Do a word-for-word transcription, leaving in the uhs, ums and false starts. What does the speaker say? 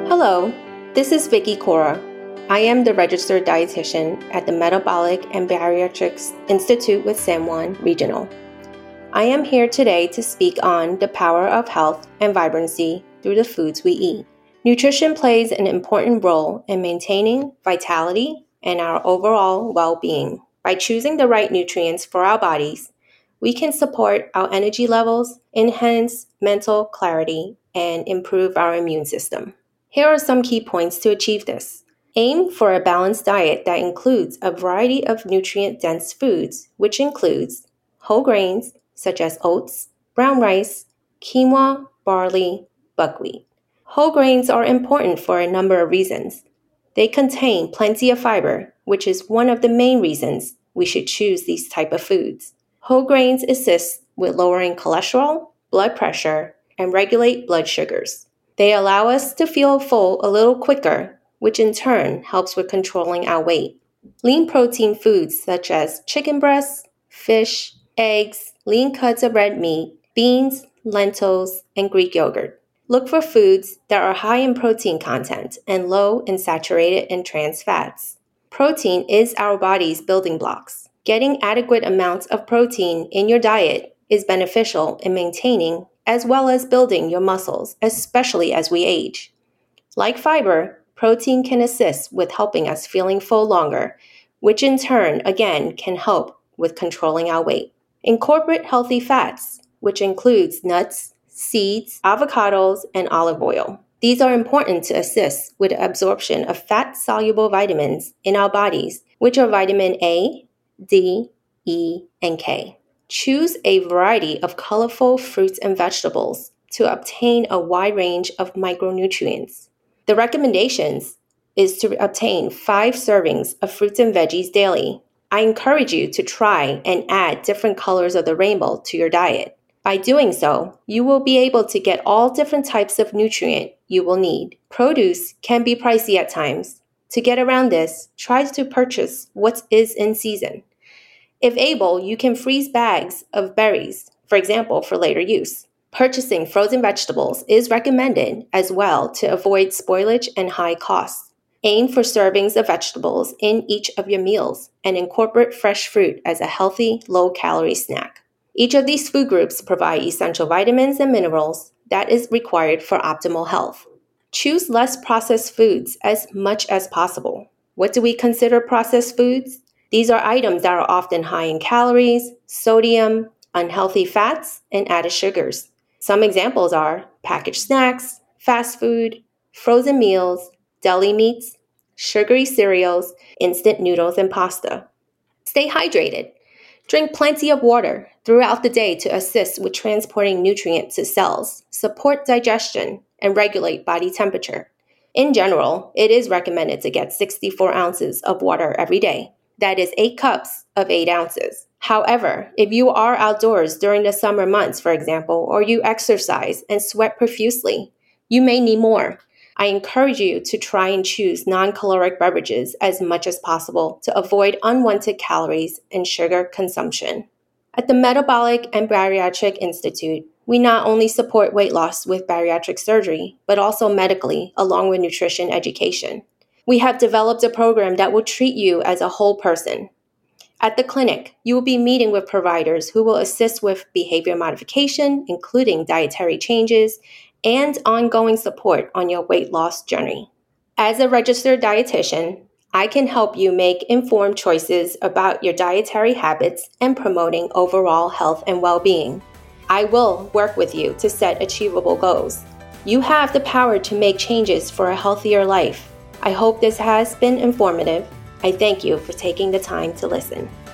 Hello, this is Vicky Cora. I am the registered dietitian at the Metabolic and Bariatrics Institute with San Juan Regional. I am here today to speak on the power of health and vibrancy through the foods we eat. Nutrition plays an important role in maintaining vitality and our overall well-being. By choosing the right nutrients for our bodies, we can support our energy levels, enhance mental clarity, and improve our immune system. Here are some key points to achieve this. Aim for a balanced diet that includes a variety of nutrient-dense foods, which includes whole grains such as oats, brown rice, quinoa, barley, buckwheat. Whole grains are important for a number of reasons. They contain plenty of fiber, which is one of the main reasons we should choose these type of foods. Whole grains assist with lowering cholesterol, blood pressure, and regulate blood sugars. They allow us to feel full a little quicker, which in turn helps with controlling our weight. Lean protein foods such as chicken breasts, fish, eggs, lean cuts of red meat, beans, lentils, and Greek yogurt. Look for foods that are high in protein content and low in saturated and trans fats. Protein is our body's building blocks. Getting adequate amounts of protein in your diet is beneficial in maintaining as well as building your muscles, especially as we age. Like fiber, protein can assist with helping us feeling full longer, which in turn, again, can help with controlling our weight. Incorporate healthy fats, which includes nuts, seeds, avocados, and olive oil. These are important to assist with the absorption of fat-soluble vitamins in our bodies, which are vitamin A, D, E, and K. Choose a variety of colorful fruits and vegetables to obtain a wide range of micronutrients. The recommendations is to obtain five servings of fruits and veggies daily. I encourage you to try and add different colors of the rainbow to your diet. By doing so, you will be able to get all different types of nutrient you will need. Produce can be pricey at times. To get around this, try to purchase what is in season. If able, you can freeze bags of berries, for example, for later use. Purchasing frozen vegetables is recommended as well to avoid spoilage and high costs. Aim for servings of vegetables in each of your meals and incorporate fresh fruit as a healthy, low-calorie snack. Each of these food groups provide essential vitamins and minerals that is required for optimal health. Choose less processed foods as much as possible. What do we consider processed foods? These are items that are often high in calories, sodium, unhealthy fats, and added sugars. Some examples are packaged snacks, fast food, frozen meals, deli meats, sugary cereals, instant noodles, and pasta. Stay hydrated. Drink plenty of water throughout the day to assist with transporting nutrients to cells, support digestion, and regulate body temperature. In general, it is recommended to get sixty-four ounces of water every day. That is eight cups of eight ounces. However, if you are outdoors during the summer months, for example, or you exercise and sweat profusely, you may need more. I encourage you to try and choose non-caloric beverages as much as possible to avoid unwanted calories and sugar consumption. At the Metabolic and Bariatric Institute, we not only support weight loss with bariatric surgery, but also medically, along with nutrition education. We have developed a program that will treat you as a whole person. At the clinic, you will be meeting with providers who will assist with behavior modification, including dietary changes, and ongoing support on your weight loss journey. As a registered dietitian, I can help you make informed choices about your dietary habits and promoting overall health and well-being. I will work with you to set achievable goals. You have the power to make changes for a healthier life. I hope this has been informative. I thank you for taking the time to listen.